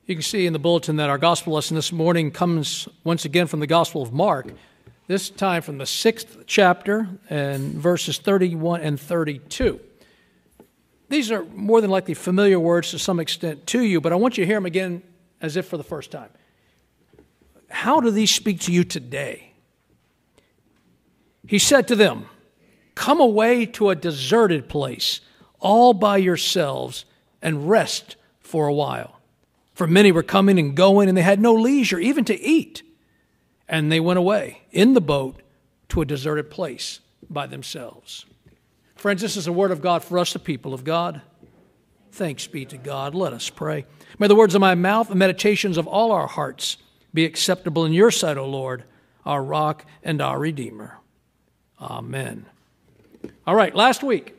You can see in the bulletin that our gospel lesson this morning comes once again from the Gospel of Mark, this time from the 6th chapter and verses 31 and 32. These are more than likely familiar words to some extent to you, but I want you to hear them again as if for the first time. How do these speak to you today? He said to them, "Come away to a deserted place, all by yourselves, and rest for a while." For many were coming and going, and they had no leisure even to eat. And they went away in the boat to a deserted place by themselves. Friends, this is the word of God for us, the people of God. Thanks be to God. Let us pray. May the words of my mouth and meditations of all our hearts be acceptable in your sight, O Lord, our rock and our Redeemer. Amen. All right, last week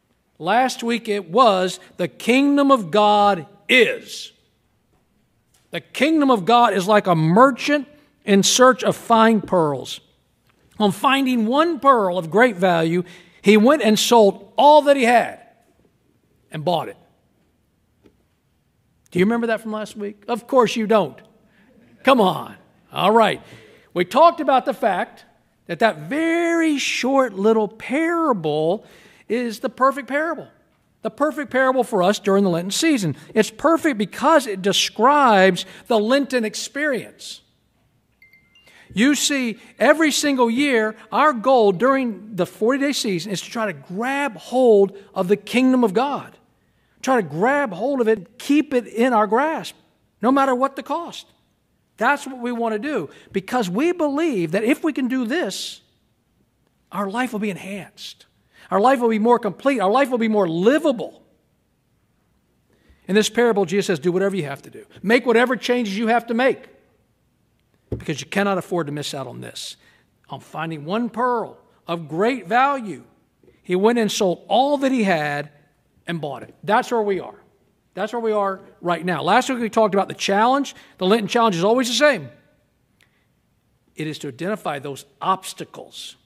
it was the kingdom of God is. The kingdom of God is like a merchant in search of fine pearls. On finding one pearl of great value, he went and sold all that he had and bought it. Do you remember that from last week? Of course you don't. Come on. All right. We talked about the fact that very short little parable is the perfect parable. The perfect parable for us during the Lenten season. It's perfect because it describes the Lenten experience. You see, every single year, our goal during the 40-day season is to try to grab hold of the kingdom of God. Try to grab hold of it, keep it in our grasp, no matter what the cost. That's what we want to do, because we believe that if we can do this, our life will be enhanced. Our life will be more complete. Our life will be more livable. In this parable, Jesus says, do whatever you have to do. Make whatever changes you have to make, because you cannot afford to miss out on this. On finding one pearl of great value, he went and sold all that he had and bought it. That's where we are. That's where we are right now. Last week we talked about the challenge. The Lenten challenge is always the same. It is to identify those obstacles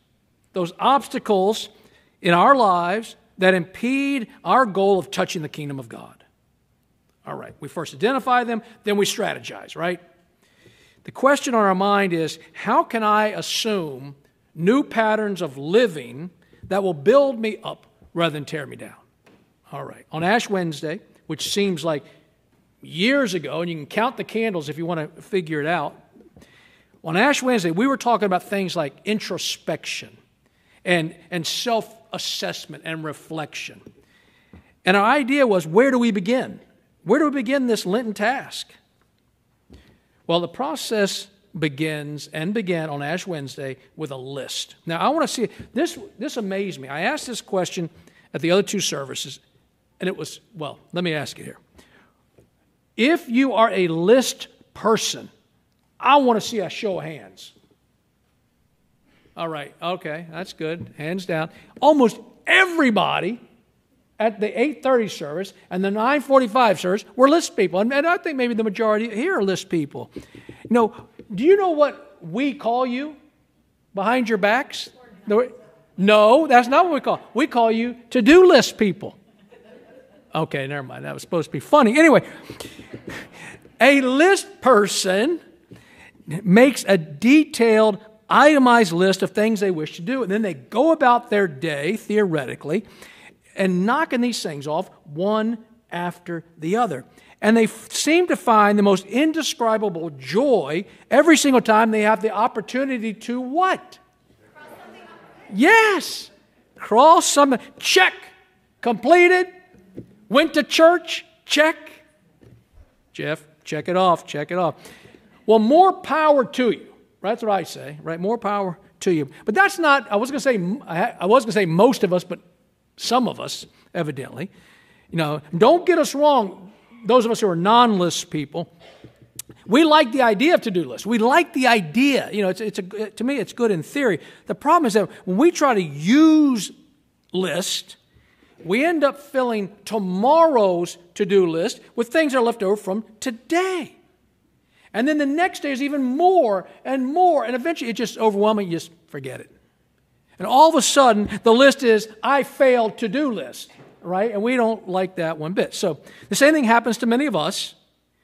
in our lives that impede our goal of touching the kingdom of God. All right, we first identify them, then we strategize, right? The question on our mind is, how can I assume new patterns of living that will build me up rather than tear me down? All right, on Ash Wednesday, which seems like years ago, and you can count the candles if you want to figure it out. On Ash Wednesday, we were talking about things like introspection and self-assessment and reflection. And our idea was, where do we begin? Where do we begin this Lenten task? Well, the process began on Ash Wednesday with a list. Now, I want to see, this amazed me. I asked this question at the other two services, and it was, well, let me ask it here. If you are a list person, I want to see a show of hands. All right, okay, that's good. Hands down. Almost everybody at the 8:30 service and the 9:45 service were list people. And I think maybe the majority here are list people. Do you know what we call you behind your backs? No, that's not what we call. We call you to-do list people. Okay, never mind. That was supposed to be funny. Anyway, a list person makes a detailed, itemized list of things they wish to do, and then they go about their day, theoretically, and knocking these things off one after the other. And they seem to find the most indescribable joy every single time they have the opportunity to what? Cross something off. Yes. Cross something. Check. Completed. Went to church. Check. Jeff, check it off. Check it off. Well, more power to you. Right? That's what I say. Right? More power to you. But that's not, I was going to say most of us, but some of us, evidently. Don't get us wrong, those of us who are non-list people. We like the idea of to-do lists. We like the idea. To me, it's good in theory. The problem is that when we try to use list, we end up filling tomorrow's to-do list with things that are left over from today. And then the next day is even more and more, and eventually it's just overwhelming. You just forget it. And all of a sudden, the list is, I failed to-do list, right? And we don't like that one bit. So the same thing happens to many of us.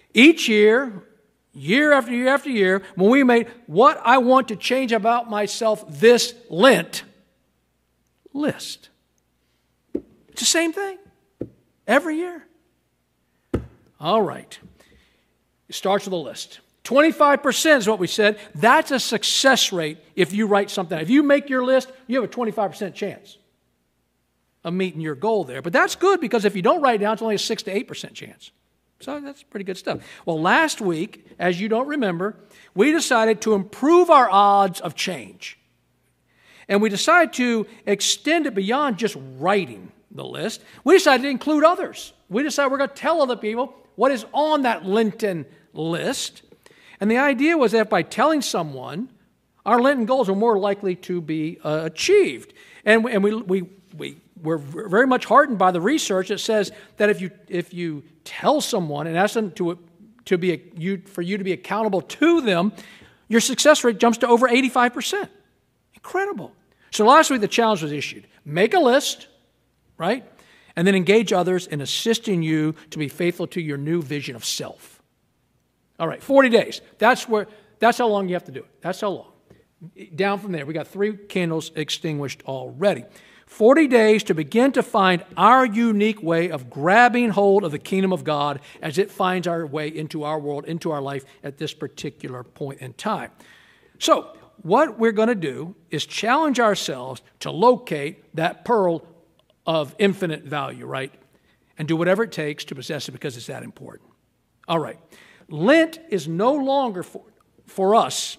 Each year, year after year after year, when we made what I want to change about myself this Lent list. It's the same thing every year. All right. It starts with a list. 25% is what we said. That's a success rate if you write something. If you make your list, you have a 25% chance of meeting your goal there. But that's good because if you don't write it down, it's only a 6 to 8% chance. So that's pretty good stuff. Well, last week, as you don't remember, we decided to improve our odds of change. And we decided to extend it beyond just writing the list. We decided to include others. We decided we're going to tell other people what is on that Lenten list. And the idea was that by telling someone, our Lenten goals are more likely to be achieved. And we're very much heartened by the research that says that if you tell someone and ask them for you to be accountable to them, your success rate jumps to over 85%. Incredible. So last week the challenge was issued. Make a list, right? And then engage others in assisting you to be faithful to your new vision of self. All right, 40 days. That's how long you have to do it. That's how long. Down from there, we got 3 candles extinguished already. 40 days to begin to find our unique way of grabbing hold of the kingdom of God as it finds our way into our world, into our life at this particular point in time. So, what we're going to do is challenge ourselves to locate that pearl of infinite value, right? And do whatever it takes to possess it because it's that important. All right. Lent is no longer for us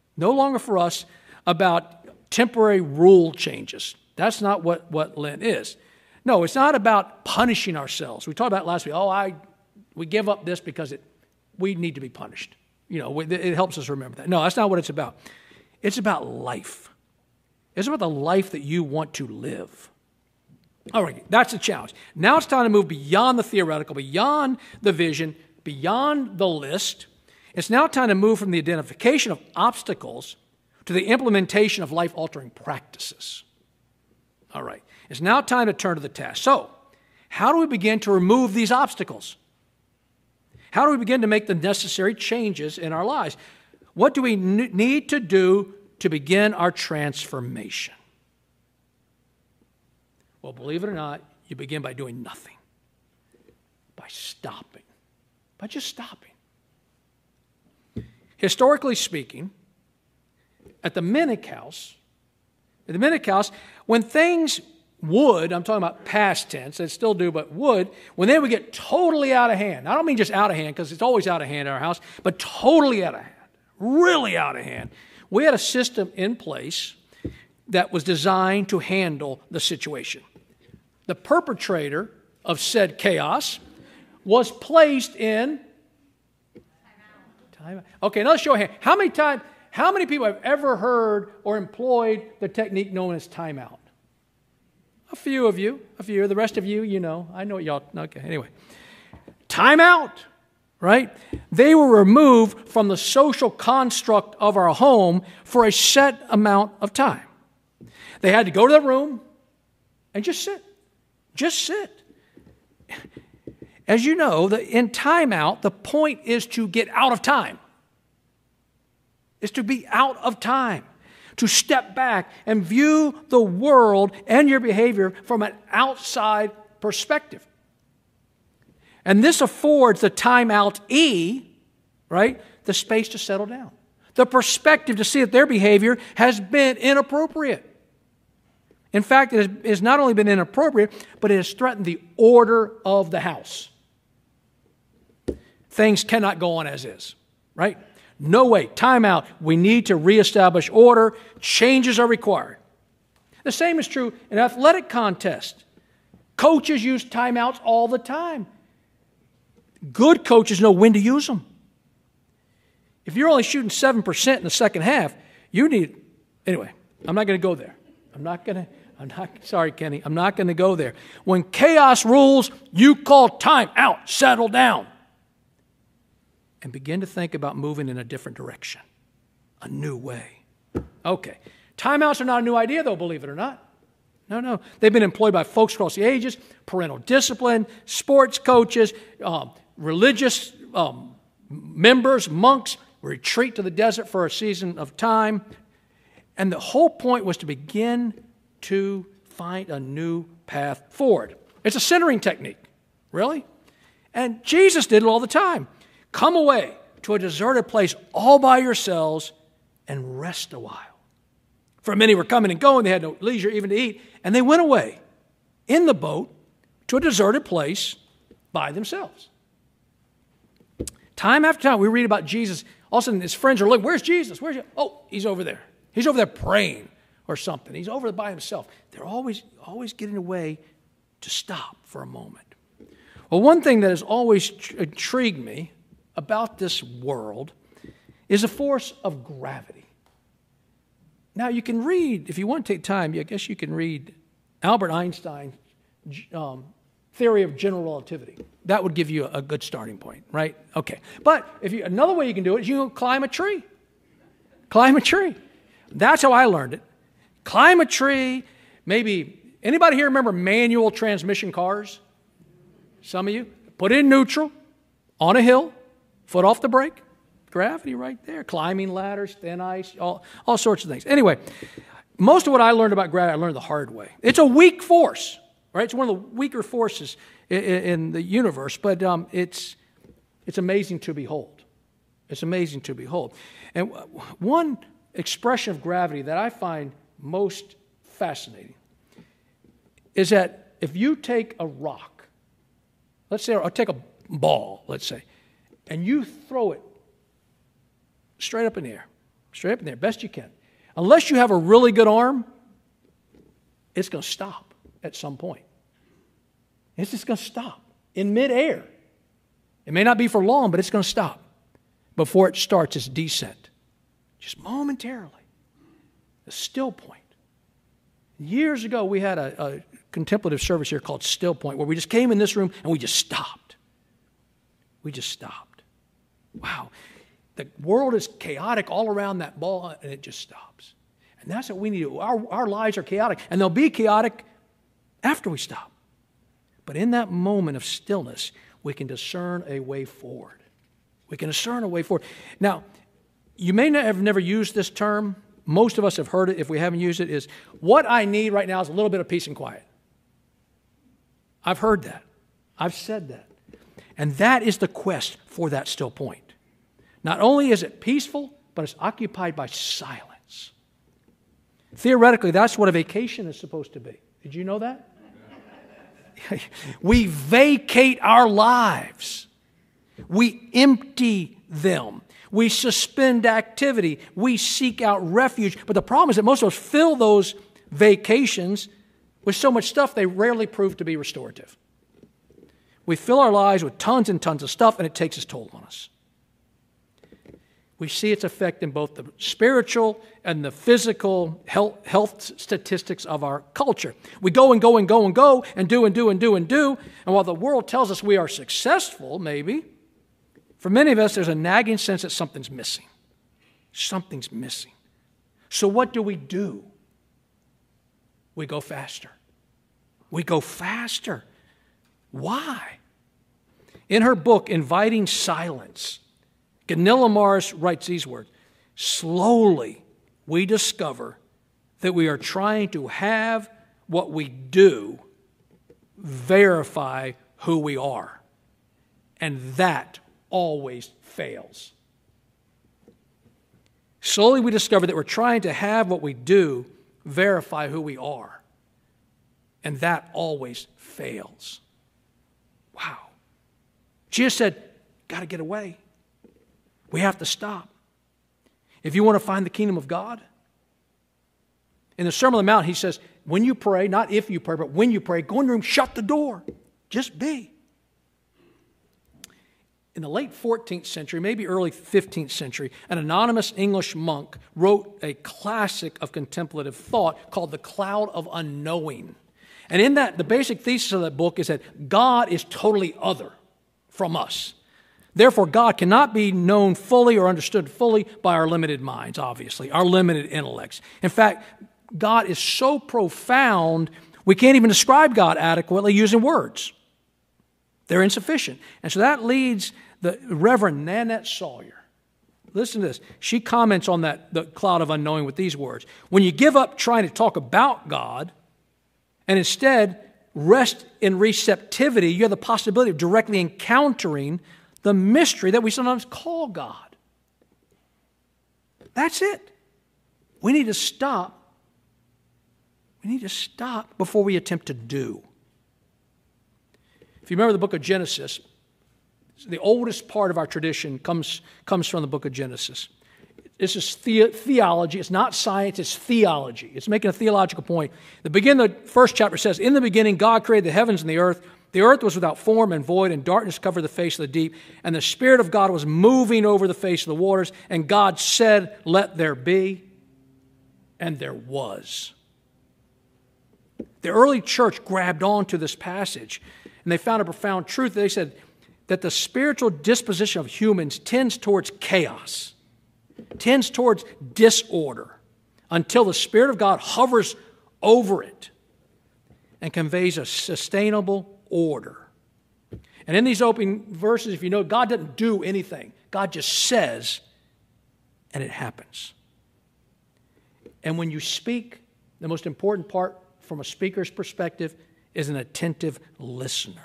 about temporary rule changes. That's not what Lent is. No, it's not about punishing ourselves. We talked about it last week. We give up this because we need to be punished. It helps us remember that. No, that's not what it's about. It's about life. It's about the life that you want to live. All right, that's the challenge. Now it's time to move beyond the theoretical, beyond the vision, beyond the list. It's now time to move from the identification of obstacles to the implementation of life-altering practices. All right, it's now time to turn to the task. So, how do we begin to remove these obstacles? How do we begin to make the necessary changes in our lives? What do we need to do to begin our transformation? Well, believe it or not, you begin by doing nothing. By stopping. By just stopping. Historically speaking, at the Minnick House, when things would, I'm talking about past tense, they still do, but would, when they would get totally out of hand. I don't mean just out of hand, because it's always out of hand in our house, but totally out of hand, really out of hand. We had a system in place that was designed to handle the situation. The perpetrator of said chaos was placed in timeout. Okay, now let's show a hand. How many people have ever heard or employed the technique known as timeout? A few of you. The rest of you, I know what y'all, okay, anyway. Timeout, right? They were removed from the social construct of our home for a set amount of time. They had to go to the room and just sit. Just sit. As you know, in timeout, the point is to get out of time. It's to be out of time. To step back and view the world and your behavior from an outside perspective. And this affords the timeout-ee, right, the space to settle down. The perspective to see that their behavior has been inappropriate. In fact, it has not only been inappropriate, but it has threatened the order of the house. Things cannot go on as is, right? No way. Time out. We need to reestablish order. Changes are required. The same is true in athletic contests. Coaches use timeouts all the time. Good coaches know when to use them. If you're only shooting 7% in the second half, anyway, I'm not going to go there. Sorry, Kenny, I'm not going to go there. When chaos rules, you call time out, settle down. And begin to think about moving in a different direction, a new way. Okay, timeouts are not a new idea, though, believe it or not. No. They've been employed by folks across the ages, parental discipline, sports coaches, religious members, monks, retreat to the desert for a season of time. And the whole point was to begin to find a new path forward. It's a centering technique, really. And Jesus did it all the time. Come away to a deserted place all by yourselves and rest a while. For many were coming and going, they had no leisure even to eat, and they went away in the boat to a deserted place by themselves. Time after time, we read about Jesus. All of a sudden, his friends are looking, where's Jesus? Where's he? Oh, he's over there. He's over there praying or something. He's over there by himself. They're always getting away to stop for a moment. Well, one thing that has always intrigued me about this world is the force of gravity. Now, you can read, if you want to take time, I guess you can read Albert Einstein's theory of general relativity. That would give you a good starting point, right? Okay. But another way you can do it is you can climb a tree. Climb a tree. That's how I learned it. Climb a tree. Maybe, anybody here remember manual transmission cars? Some of you. Put it in neutral, on a hill, foot off the brake. Gravity right there. Climbing ladders, thin ice, all sorts of things. Anyway, most of what I learned about gravity, I learned the hard way. It's a weak force, right? It's one of the weaker forces in the universe, but it's amazing to behold. It's amazing to behold. And one expression of gravity that I find most fascinating is that if you take a rock, let's say, or take a ball, let's say, and you throw it straight up in the air, best you can. Unless you have a really good arm, it's going to stop at some point. It's just going to stop in midair. It may not be for long, but it's going to stop before it starts its descent. Just momentarily. The still point. Years ago, we had a contemplative service here called Still Point, where we just came in this room and we just stopped. We just stopped. Wow. The world is chaotic all around that ball, and it just stops. And that's what we need to do. Our lives are chaotic, and they'll be chaotic after we stop. But in that moment of stillness, we can discern a way forward. We can discern a way forward. Now, you may have never used this term. Most of us have heard it. If we haven't used it, is what I need right now is a little bit of peace and quiet. I've heard that. I've said that. And that is the quest for that still point. Not only is it peaceful, but it's occupied by silence. Theoretically, that's what a vacation is supposed to be. Did you know that? We vacate our lives. We empty them. We suspend activity. We seek out refuge. But the problem is that most of us fill those vacations with so much stuff they rarely prove to be restorative. We fill our lives with tons and tons of stuff, and it takes its toll on us. We see its effect in both the spiritual and the physical health statistics of our culture. We go and go and go and go and do and do and do and do. And while the world tells us we are successful, maybe, for many of us, there's a nagging sense that something's missing. Something's missing. So what do? We go faster. We go faster. Why? In her book, Inviting Silence, Gunilla Morris writes these words: slowly we discover that we are trying to have what we do verify who we are. And that always fails. Slowly we discover that we're trying to have what we do verify who we are. And that always fails. Wow. Jesus said, got to get away. We have to stop. If you want to find the kingdom of God, in the Sermon on the Mount, he says, when you pray, not if you pray, but when you pray, go in the room, shut the door. Just be. In the late 14th century, maybe early 15th century, an anonymous English monk wrote a classic of contemplative thought called The Cloud of Unknowing. And in that, the basic thesis of that book is that God is totally other from us. Therefore, God cannot be known fully or understood fully by our limited minds, obviously, our limited intellects. In fact, God is so profound, we can't even describe God adequately using words. They're insufficient. And so that leads The Reverend Nanette Sawyer, listen to this. She comments on the cloud of unknowing with these words. When you give up trying to talk about God and instead rest in receptivity, you have the possibility of directly encountering the mystery that we sometimes call God. That's it. We need to stop. We need to stop before we attempt to do. If you remember the book of Genesis, the oldest part of our tradition comes from the book of Genesis. This is theology. It's not science, it's theology. It's making a theological point. The first chapter says, in the beginning, God created the heavens and the earth. The earth was without form and void, and darkness covered the face of the deep. And the Spirit of God was moving over the face of the waters. And God said, let there be. And there was. The early church grabbed onto this passage, and they found a profound truth. They said that the spiritual disposition of humans tends towards chaos, tends towards disorder, until the Spirit of God hovers over it and conveys a sustainable order. And in these opening verses, if you know, God doesn't do anything. God just says, and it happens. And when you speak, the most important part from a speaker's perspective is an attentive listener.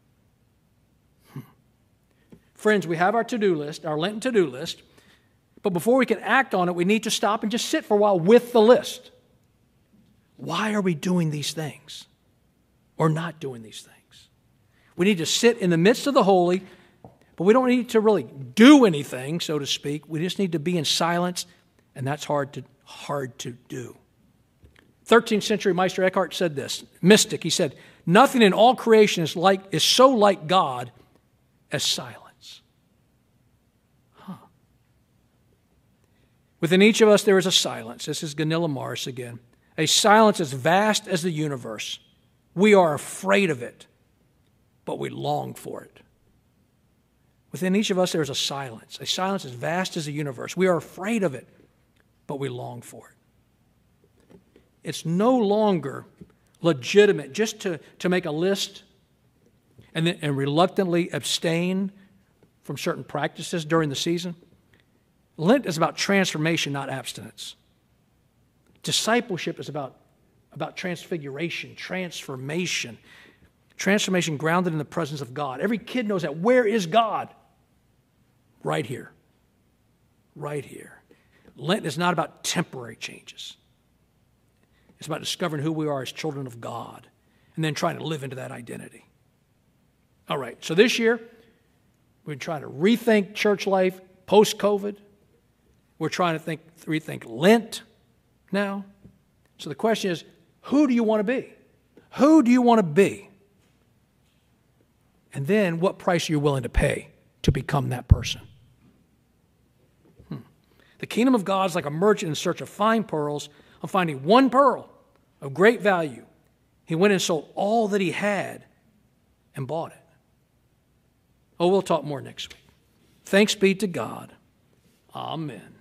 Friends, we have our to-do list, our Lenten to-do list, but before we can act on it, we need to stop and just sit for a while with the list. Why are we doing these things or not doing these things? We need to sit in the midst of the holy, but we don't need to really do anything, so to speak. We just need to be in silence, and that's hard to do. 13th century Meister Eckhart said this, mystic, he said, nothing in all creation is so like God as silence. Within each of us there is a silence. This is Gunilla Morris again. A silence as vast as the universe. We are afraid of it, but we long for it. Within each of us there is a silence as vast as the universe. We are afraid of it, but we long for it. It's no longer legitimate just to make a list and reluctantly abstain from certain practices during the season. Lent is about transformation, not abstinence. Discipleship is about transfiguration, transformation grounded in the presence of God. Every kid knows that. Where is God? Right here. Right here. Lent is not about temporary changes. It's about discovering who we are as children of God and then trying to live into that identity. All right, so this year, we're trying to rethink church life post-COVID. We're trying to rethink Lent now. So the question is, who do you want to be? Who do you want to be? And then what price are you willing to pay to become that person? The kingdom of God is like a merchant in search of fine pearls. On finding one pearl of great value, he went and sold all that he had and bought it. Oh, we'll talk more next week. Thanks be to God. Amen.